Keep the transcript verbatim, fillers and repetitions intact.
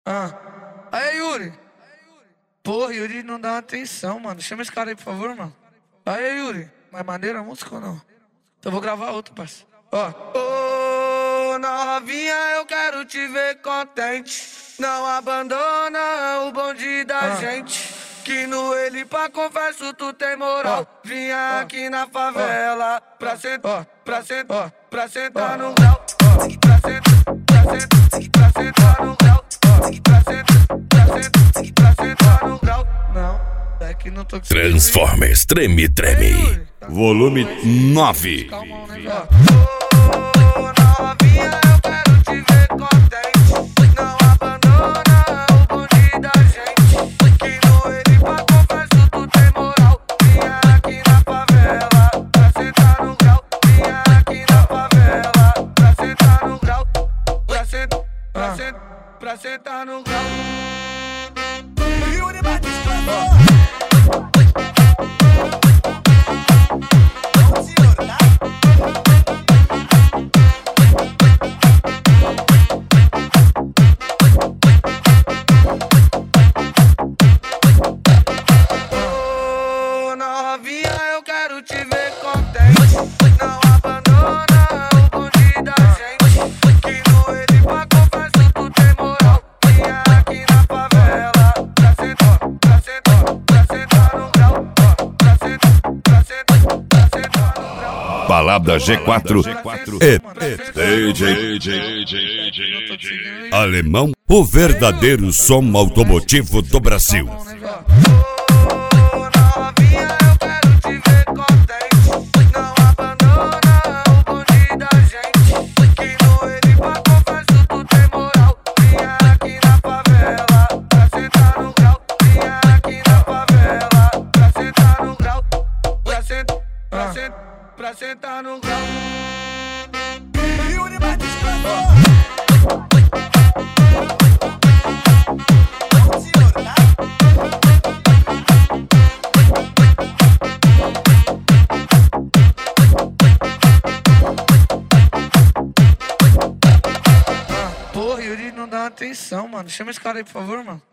Ah. Aí, Yuri. Porra, Yuri não dá atenção, mano. Chama esse cara aí, por favor, mano. Aí, Yuri. Mais maneira a música ou não? Então eu vou gravar outro, parceiro. Ó. Ô, novinha, eu quero te ver contente. Não abandona o bonde da ah. gente. Que no ele pra confesso tu tem moral. Oh. Vinha oh. aqui na favela oh. pra sentar, oh. pra sentar, oh. pra sentar oh. no grau. Oh. Pra sentar, pra sentar, pra sentar no grau. Oh. Pra sentar, pra sentar, pra sentar no grau. Não, é que não tô conseguindo. Transformers, treme, treme. Volume nove. Calma, né, oh, novinha, eu quero te ver contente. Não abandona o bonde da gente. Que no ele pra confesso tu tem moral. Vinha aqui na favela pra sentar no grau. Vinha aqui na favela pra sentar no grau. Pra sentar, pra sentar, pra sentar no grau. Yuri Batista. Eu quero te ver contente. Não abandona o bonde da gente. Que no ele pra confesso tu tem moral. Vinha aqui na favela pra sentar, pra sentar, pra sentar no grau. Pra sentar, pra sentar, pra sentar no grau. Balada G quatro e D J Alemão, o verdadeiro som automotivo do Brasil. Pra sentar no grau. Yuri Batista. Porra, Yuri não dá atenção, mano. Chama esse cara aí, por favor, mano.